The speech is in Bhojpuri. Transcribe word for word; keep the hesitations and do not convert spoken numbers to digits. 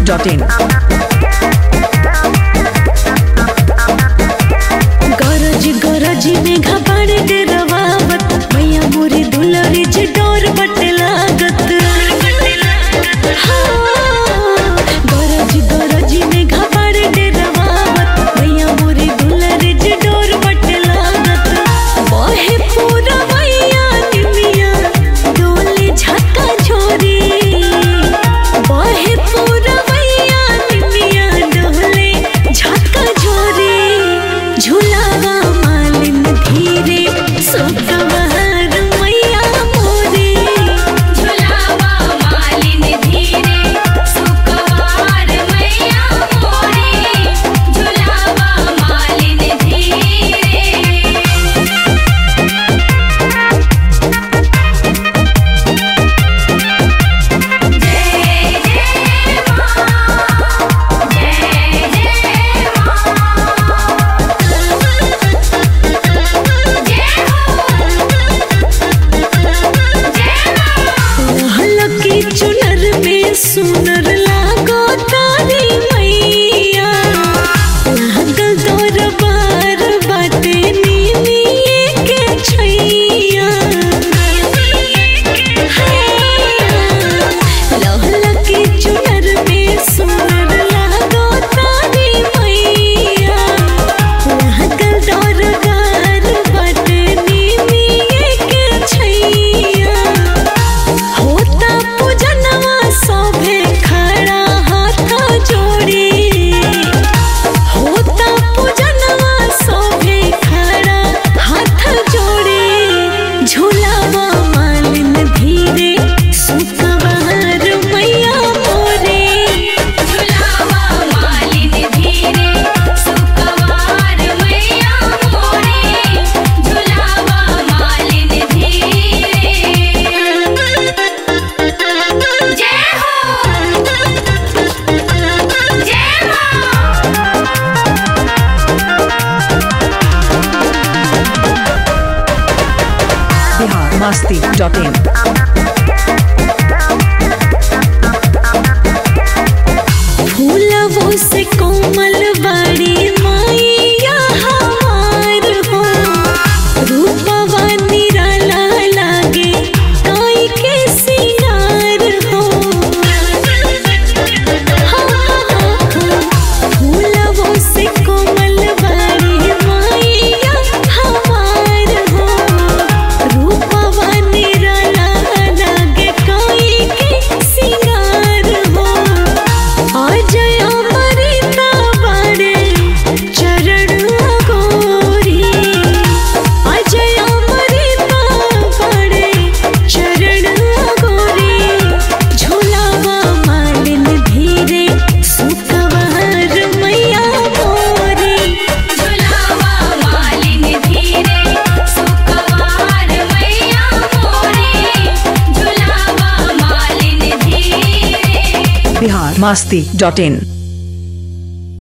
Dot in. गरज गरज में घबाड़े डेरवावत मैया मोरी दुलरी जे डोर बटे लागत। हाँ, गरज गरज में घबाड़े डेरवावत मैया मोरी दुलरी जे डोर बटे लागत। बहे पूरा मैया निमिया डोले झका झोरी। बहे पूरा मैया निमिया डोले झका झोरी। झूलावा मालिन धीरे सुखवार मैया मोरे। झुलावा मालिन धीरे सुखवार मैया मोरे। झुलावा मालिन धीरे। जय जय मां, जय जय लहलकी चुनर में सुनर लागो तारी मैया। लागल दरबार बाटे नीलिए के छैया। लहलकी चुनर में सुनर लागो तारी मैया। लागल दरबार बाटे नीलिए के छैया। होता पूजनवा सभे खड़ा हाथ जोड़ी। होता पूजनवा सभे खड़ा हाथ जोड़ी। झूलावा मालिन धीरे सुखवार मैया मोरे। झुलावा मालिन धीरे सुखवार मैया मोरे। झुलावा मालिन धीरे। जय हो, जय मां। बिहार मस्ती डॉट इन। फूलवो से कोमल बाड़ी मैया हमार हो। रूपवा निराला लागे काई के सिंगार हो। फूलवो से कोमल बाड़ी मैया हमार हो। रूपवा निराला लागे काई के सिंगार हो। अजय अमृता बाड़े चरण गोरी। अजय अमृता बाड़े चरण गोरी। झूलावा मालिन धीरे सुखवार मैया मोरे। झुलावा मालिन धीरे सुखवार मैया मोरे। झुलावा मालिन धीरे। बिहार मस्ती डॉट इन।